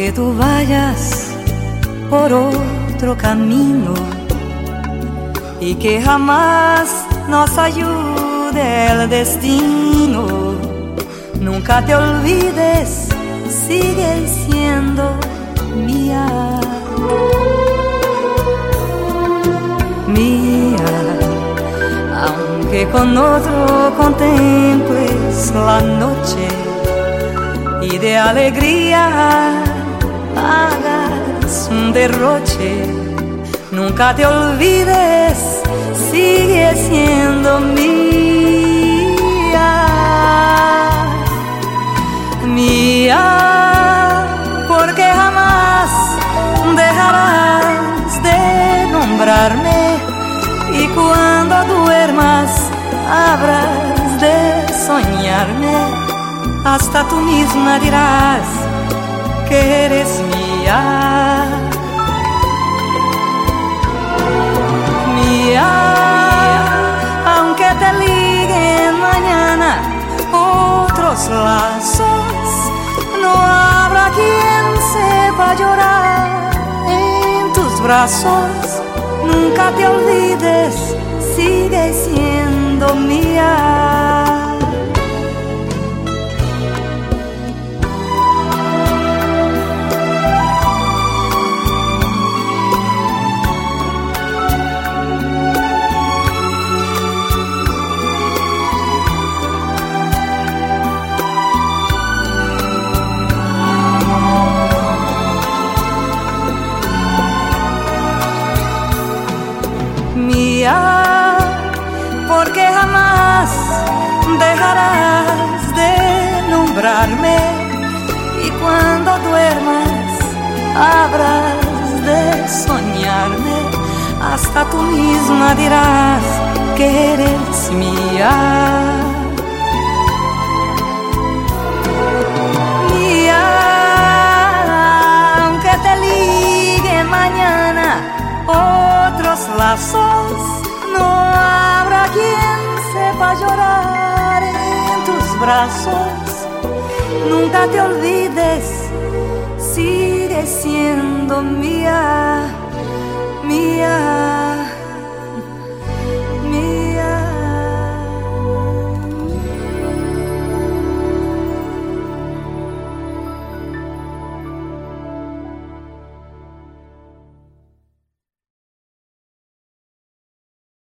que tú vayas por otro camino y que jamás nos ayude el destino. Nunca te olvides, sigue siendo mía. Mía, aunque con otro contemples la noche y de alegría hagas un derroche, nunca te olvides, sigue siendo mía. Mía, porque jamás dejarás de nombrarme y cuando duermas habrás de soñarme. Hasta tú misma dirás que eres mía. Mía, aunque te liguen mañana otros lazos, no habrá quien sepa llorar en tus brazos. Nunca te olvides, sigue siendo mía. Mía, porque jamás dejarás de nombrarme y cuando duermas habrás de soñarme. Hasta tú misma dirás que eres mía. Mía, aunque te ligue mañana otros lazos, no habrá quien sepa llorar en tus brazos. Nunca te olvides, sigue siendo mía, mía.